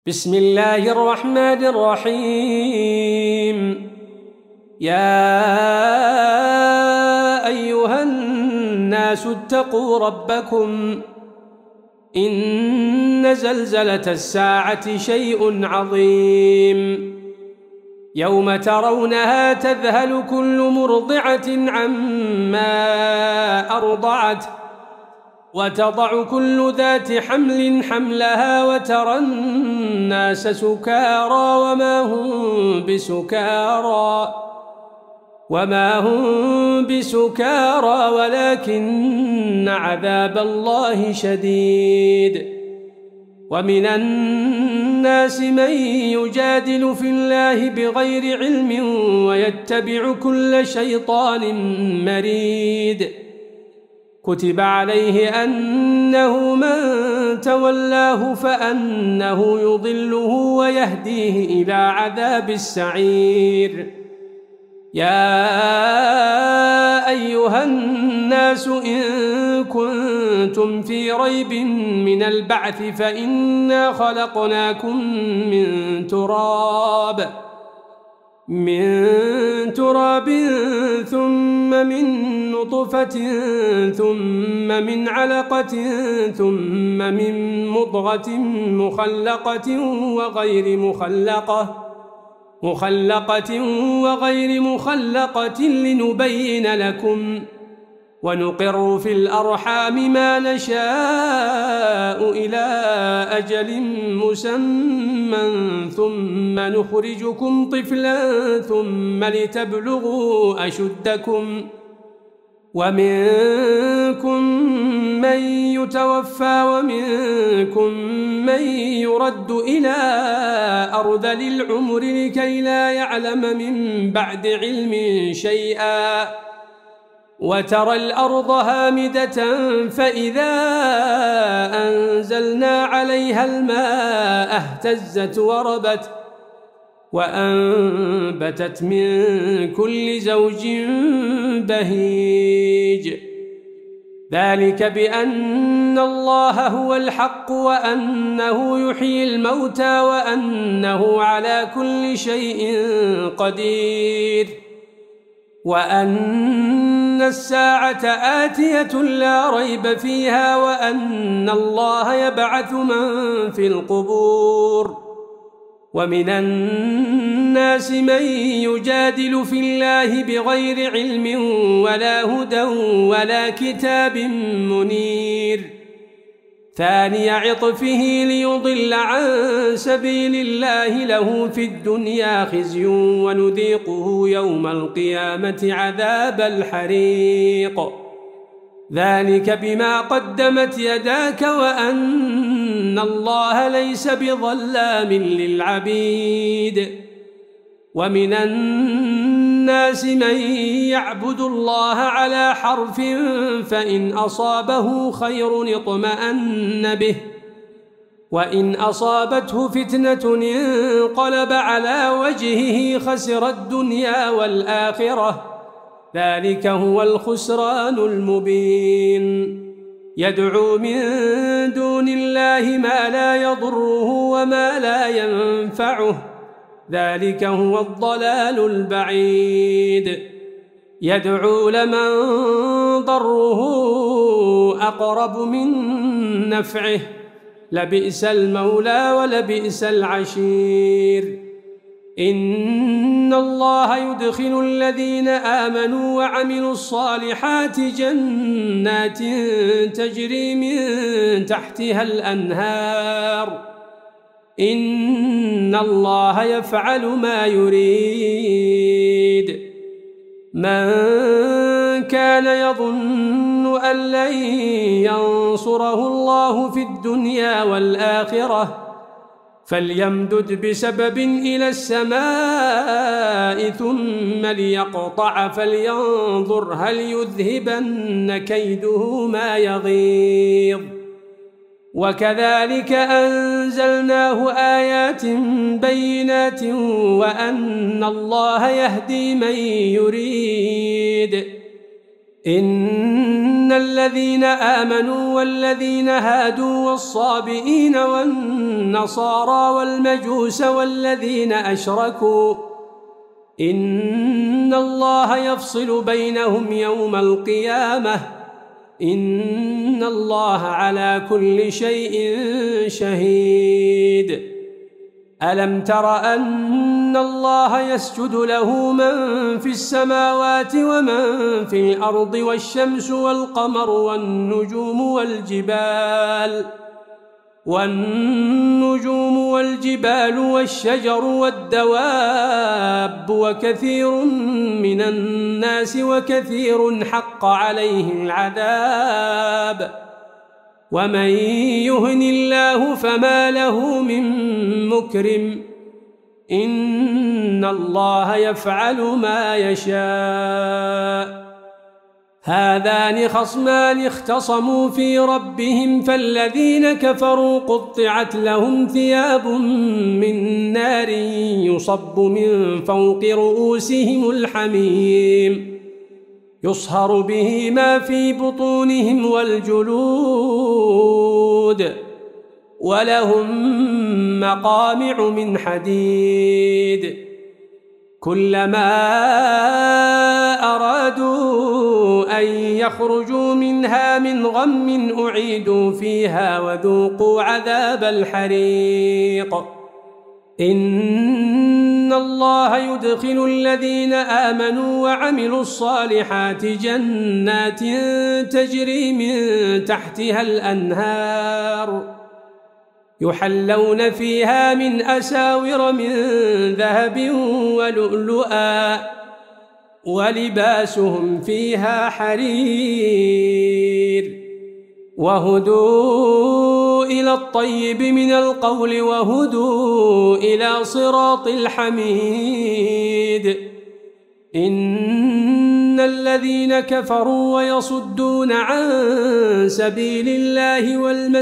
بسم الله الرحمن الرحيم. يا أيها الناس اتقوا ربكم إن زلزلة الساعة شيء عظيم يوم ترونها تذهل كل مرضعة عما أرضعت وتضع كل ذات حمل حملها وترى الناس سكارى وما هم بسكارى ولكن عذاب الله شديد. ومن الناس من يجادل في الله بغير علم ويتبع كل شيطان مريد. كتب عليه أنه من تولاه فأنه يضله ويهديه إلى عذاب السعير. يا أيها الناس إن كنتم في ريب من البعث فإنا خلقناكم من تراب ثم من نطفة ثم من علقة ثم من مضغة مخلقة وغير مخلقة لنبين لكم ونقر في الأرحام ما نشاء إلى أجل مسمى ثم نخرجكم طفلا ثم لتبلغوا أشدكم ومنكم من يتوفى ومنكم من يرد إلى أرذل العمر لكي لا يعلم من بعد علم شيئا. وترى الأرض هامدة فإذا أنزلنا عليها الماء اهتزت وربت وأنبتت من كل زوج بهيج. ذلك بأن الله هو الحق وأنه يحيي الموتى وأنه على كل شيء قدير وأن الساعة آتية لا ريب فيها وأن الله يبعث من في القبور. ومن الناس من يجادل في الله بغير علم ولا هدى ولا كتاب منير. ثاني عطفه ليضل عن سبيل الله له في الدنيا خزي ونذيقه يوم القيامة عذاب الحريق. ذلك بما قدمت يداك وأن الله ليس بظلام للعبيد. ومن الناس من يعبد الله على حرف فإن أصابه خير اطمأن به وإن أصابته فتنة انقلب على وجهه خسر الدنيا والآخرة. ذلك هو الخسران المبين. يدعو من دون الله ما لا يضره وما لا ينفعه. ذلك هو الضلال البعيد. يدعو لمن ضره أقرب من نفعه لبئس المولى ولبئس العشير. إن الله يدخل الذين آمنوا وعملوا الصالحات جنات تجري من تحتها الأنهار. إن الله يفعل ما يريد. من كان يظن أن لن ينصره الله في الدنيا والآخرة فليمدد بسبب إلى السماء ثم ليقطع فلينظر هل يذهبن كيده ما يغيظ. وكذلك أنزلناه آيات بينات وأن الله يهدي من يريد. إن الذين آمنوا والذين هادوا والصابئين والنصارى والمجوس والذين أشركوا إن الله يفصل بينهم يوم القيامة إن الله على كل شيء شهيد. ألم تر أن الله يسجد له من في السماوات ومن في الأرض والشمس والقمر والنجوم والجبال والشجر والدواب وكثير من الناس وكثير حق عليه العذاب ومن يهن الله فما له من مكرم إن الله يفعل ما يشاء. هذان خصمان اختصموا في ربهم فالذين كفروا قطعت لهم ثياب من نار يصب من فوق رؤوسهم الحميم يصهر به ما في بطونهم والجلود ولهم مقامع من حديد كلما أرادوا أن يخرجوا منها من غم أعيدوا فيها وذوقوا عذاب الحريق. إن الله يدخل الذين آمنوا وعملوا الصالحات جنات تجري من تحتها الأنهار يحلون فيها من أساور من ذهب ولؤلؤا ولباسهم فيها حرير وهدوا إلى الطيب من القول وهدوا إلى صراط الحميد. إن الذين كفروا ويصدون عن سبيل الله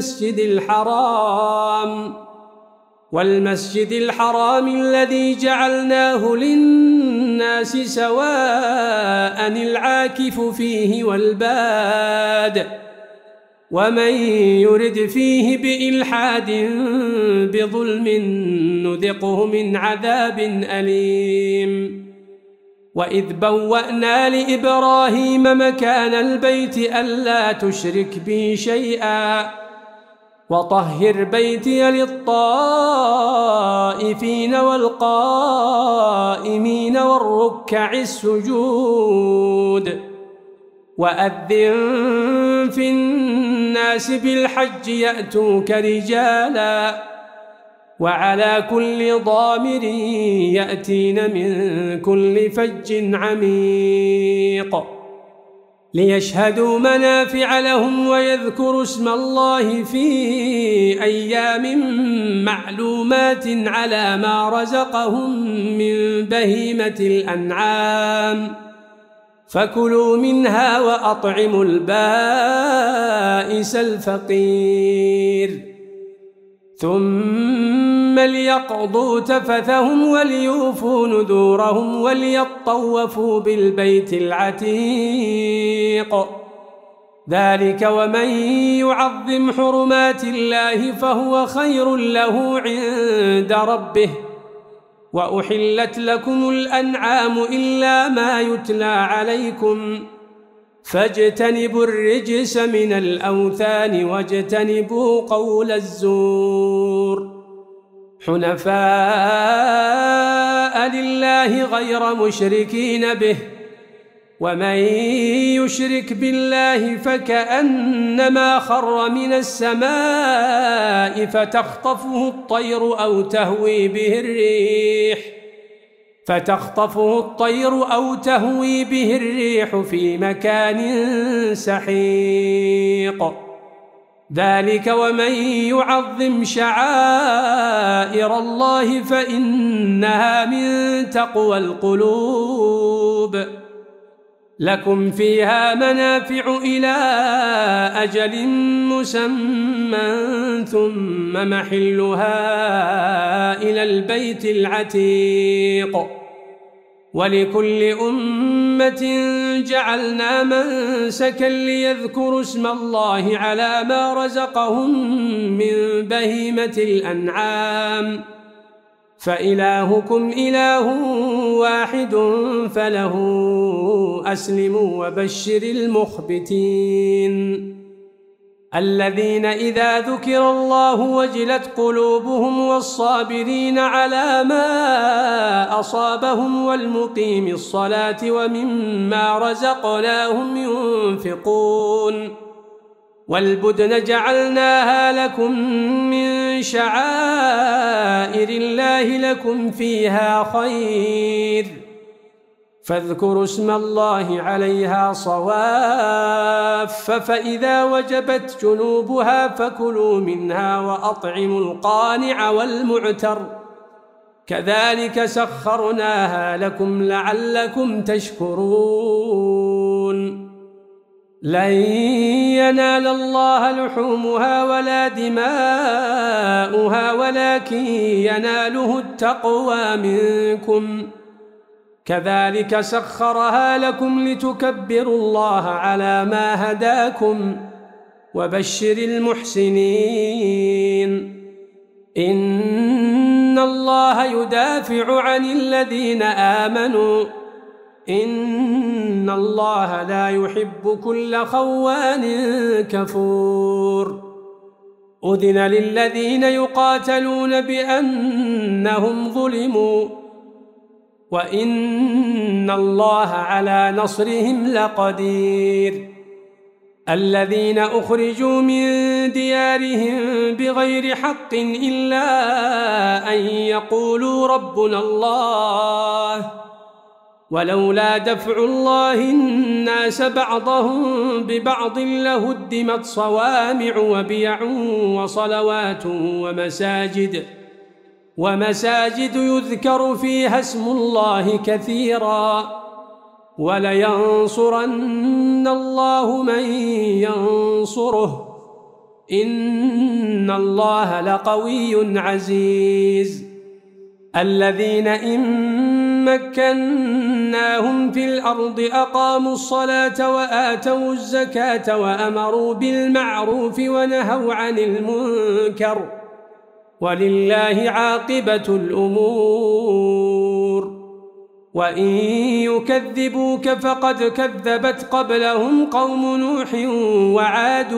والمسجد الحرام الذي جعلناه للناس سواء العاكف فيه والباد ومن يرد فيه بإلحاد بظلم نذقه من عذاب أليم. وإذ بوأنا لإبراهيم مكان البيت ألا تشرك بي شيئا وطهر بيتي للطائفين والقائمين والركع السجود. وأذن في الناس بالحج يأتوك رجالا وعلى كل ضامر يأتين من كل فج عميق ليشهدوا منافع لهم ويذكروا اسم الله في أيام معلومات على ما رزقهم من بهيمة الأنعام فكلوا منها وأطعموا البائس الفقير ثم ليقضوا تفثهم وليوفوا نذورهم وليطوفوا بالبيت العتيق. ذلك ومن يعظم حرمات الله فهو خير له عند ربه. وأحلت لكم الأنعام إلا ما يتلى عليكم فاجتنبوا الرجس من الأوثان واجتنبوا قول الزور حنفاء لله غير مشركين به ومن يشرك بالله فكأنما خر من السماء فتخطفه الطير أو تهوي به الريح في مكان سحيق. ذلك ومن يعظم شعائر الله فإنها من تقوى القلوب. لكم فيها منافع إلى أجل مسمى ثم محلها إلى البيت العتيق. ولكل أمة جعلنا منسكا ليذكروا اسم الله على ما رزقهم من بهيمة الأنعام فإلهكم إله واحد فله أسلموا وبشر المخبتين الذين إذا ذكر الله وجلت قلوبهم والصابرين على ما أصابهم والمقيم الصلاة ومما رزقناهم ينفقون والبدن جعلناها لكم من شعائر الله لكم فيها خير فاذكروا اسم الله عليها صواف فإذا وجبت جنوبها فكلوا منها وأطعموا القانع والمعتر كذلك سخرناها لكم لعلكم تشكرون لن ينال الله لحومها ولا دماؤها ولكن يناله التقوى منكم كذلك سخرها لكم لتكبروا الله على ما هداكم وبشر المحسنين إن الله يدافع عن الذين آمنوا إن الله لا يحب كل خوان كفور أذن للذين يقاتلون بأنهم ظلموا وإن الله على نصرهم لقدير الذين أخرجوا من ديارهم بغير حق إلا أن يقولوا ربنا الله ولولا دفع الله الناس بعضهم ببعض لهدمت صوامع وبيع وصلوات ومساجد يذكر فيها اسم الله كثيرا ولينصرن الله من ينصره إن الله لقوي عزيز الذين إن مكناهم في الأرض أقاموا الصلاة وآتوا الزكاة وأمروا بالمعروف ونهوا عن المنكر ولله عاقبة الأمور وإن يكذبوك فقد كذبت قبلهم قوم نوح وعاد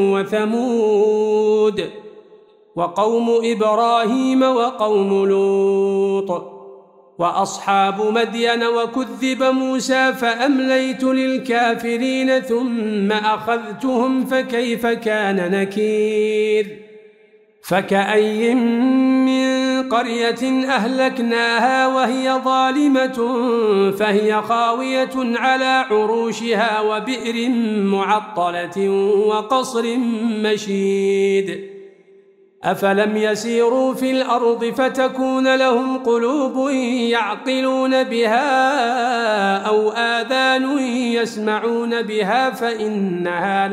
وثمود وقوم إبراهيم وقوم لوط وأصحاب مدين وكذب موسى فأمليت للكافرين ثم أخذتهم فكيف كان نكير فكأي من قرية أهلكناها وهي ظالمة فهي خاوية على عروشها وبئر معطلة وقصر مشيد أفلم يسيروا في الأرض فتكون لهم قلوب يعقلون بها أو آذان يسمعون بها فإنها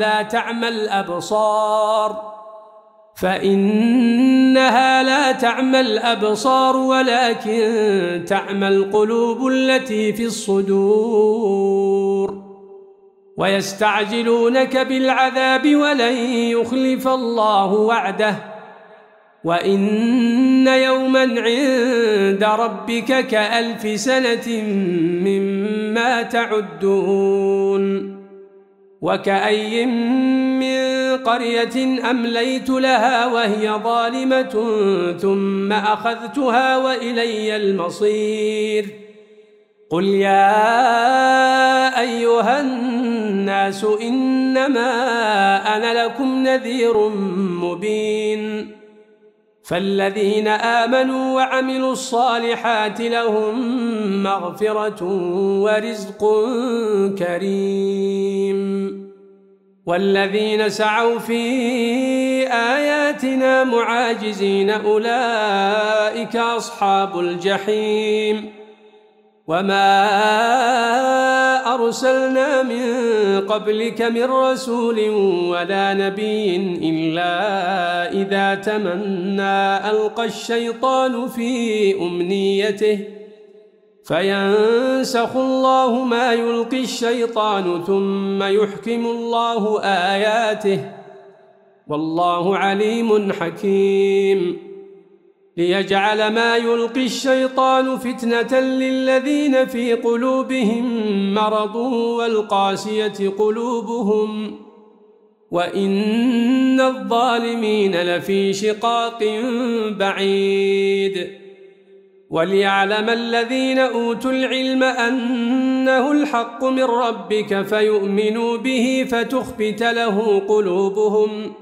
لا تعمى الأبصار ولكن تعمى القلوب التي في الصدور ويستعجلونك بالعذاب ولن يخلف الله وعده وإن يوما عند ربك كألف سنة مما تعدون وكأي من قرية أمليت لها وهي ظالمة ثم أخذتها وإلي المصير قل يا أيها الناس إنما أنا لكم نذير مبين فالذين آمنوا وعملوا الصالحات لهم مغفرة ورزق كريم والذين سعوا في آياتنا معاجزين أولئك أصحاب الجحيم وما أرسلنا من قبلك من رسول ولا نبي إلا إذا تمنى ألقى الشيطان في أمنيته فينسخ الله ما يلقي الشيطان ثم يحكم الله آياته والله عليم حكيم ليجعل ما يلقي الشيطان فتنة للذين في قلوبهم مرض والقاسية قلوبهم وإن الظالمين لفي شقاق بعيد وليعلم الذين أوتوا العلم أنه الحق من ربك فيؤمنوا به فتخبت له قلوبهم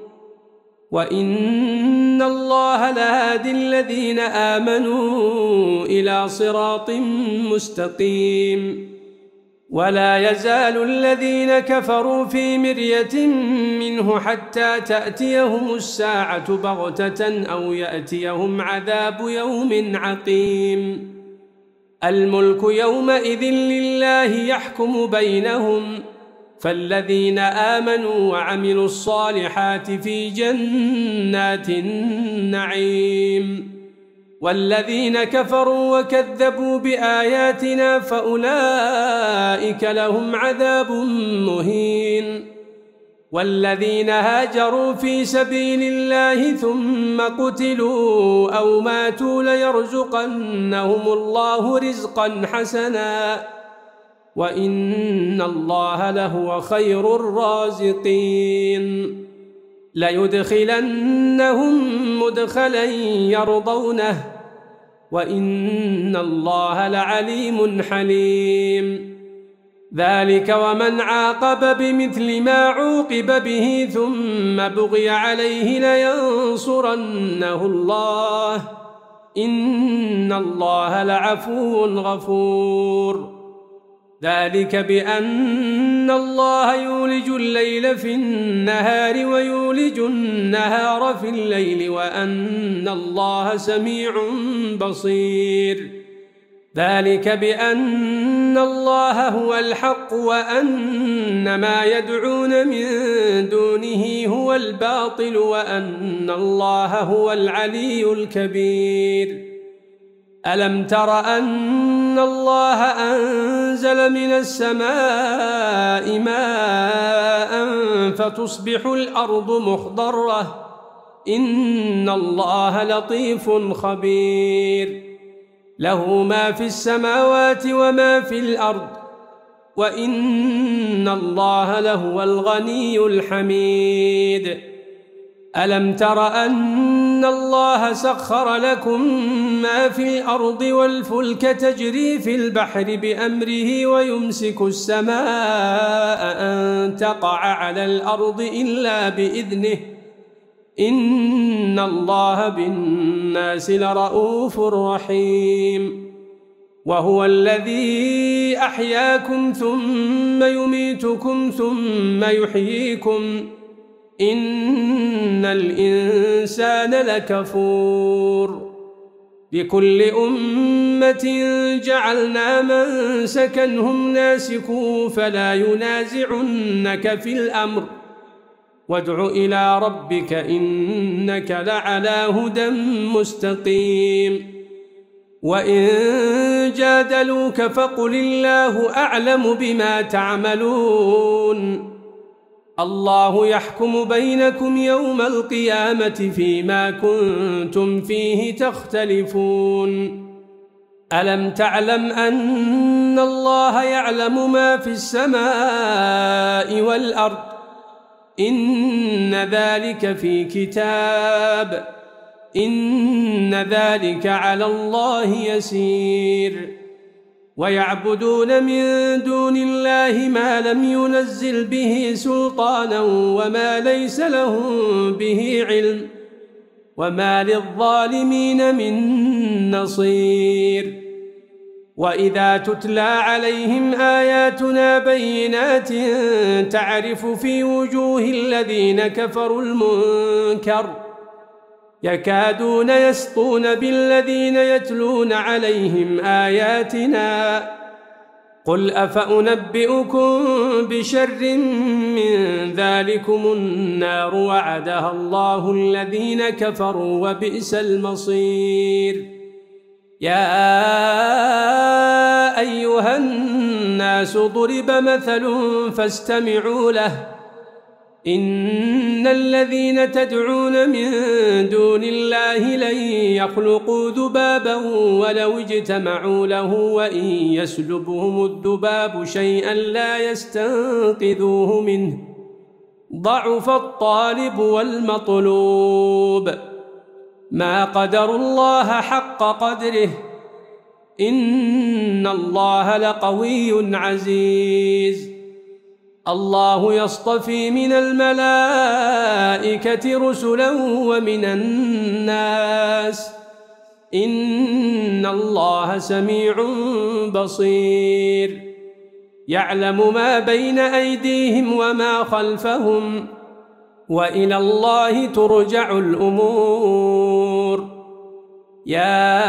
وإن الله لهادي الذين آمنوا إلى صراط مستقيم ولا يزال الذين كفروا في مرية منه حتى تأتيهم الساعة بغتة أو يأتيهم عذاب يوم عقيم الملك يومئذ لله يحكم بينهم فالذين آمنوا وعملوا الصالحات في جنات النعيم والذين كفروا وكذبوا بآياتنا فأولئك لهم عذاب مهين والذين هاجروا في سبيل الله ثم قتلوا أو ماتوا ليرزقنهم الله رزقا حسنا وإن الله لهو خير الرازقين ليدخلنهم مدخلا يرضونه وإن الله لعليم حليم ذلك ومن عاقب بمثل ما عوقب به ثم بغي عليه لينصرنه الله إن الله لعفو غفور ذلك بأن الله يولج الليل في النهار ويولج النهار في الليل وأن الله سميع بصير ذلك بأن الله هو الحق وأن ما يدعون من دونه هو الباطل وأن الله هو العلي الكبير ألم تر أن الله أنزل من السماء ماء فتصبح الأرض مخضرة إن الله لطيف خبير له ما في السماوات وما في الأرض وإن الله لهو الغني الحميد ألم تر أن الله سخر لكم ما في الأرض والفلك تجري في البحر بأمره ويمسك السماء أن تقع على الأرض إلا بإذنه إن الله بالناس لرؤوف رحيم وهو الذي أحياكم ثم يميتكم ثم يحييكم إن الإنسان لكفور لكل أمة جعلنا منسكا هم ناسكوه فلا ينازعنك في الأمر وادع إلى ربك إنك لعلى هدى مستقيم وإن جادلوك فقل الله أعلم بما تعملون الله يحكم بينكم يوم القيامة فيما كنتم فيه تختلفون ألم تعلم أن الله يعلم ما في السماء والأرض إن ذلك في كتاب إن ذلك على الله يسير ويعبدون من دون الله ما لم ينزل به سلطانا وما ليس لهم به علم وما للظالمين من نصير وإذا تتلى عليهم آياتنا بينات تعرف في وجوه الذين كفروا المنكر يكادون يسطون بالذين يتلون عليهم آياتنا قل أفأنبئكم بشر من ذلكم النار وعدها الله الذين كفروا وبئس المصير يا أيها الناس ضرب مثل فاستمعوا له إن الذين تدعون من دون الله لن يخلقوا ذبابا ولو اجتمعوا له وإن يسلبهم الذباب شيئا لا يستنقذوه منه ضعف الطالب والمطلوب ما قدروا الله حق قدره إن الله لقوي عزيز الله يصطفي من الملائكة رسلا ومن الناس إن الله سميع بصير يعلم ما بين أيديهم وما خلفهم وإلى الله ترجع الأمور يا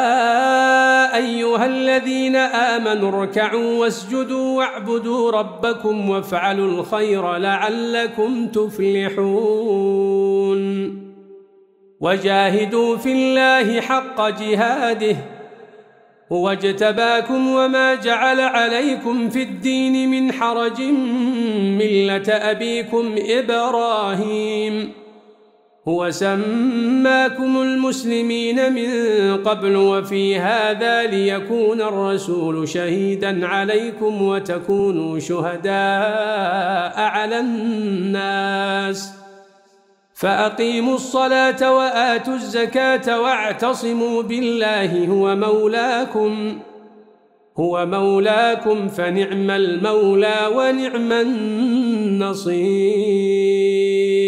أيها الذين آمنوا اركعوا واسجدوا واعبدوا ربكم وافعلوا الخير لعلكم تفلحون وجاهدوا في الله حق جهاده هو اجتباكم وما جعل عليكم في الدين من حرج ملة أبيكم إبراهيم هو سماكم المسلمين من قبل وفي هذا ليكون الرسول شهيدا عليكم وتكونوا شهداء على الناس فأقيموا الصلاة وآتوا الزكاة واعتصموا بالله هو مولاكم فنعم المولى ونعم النصير.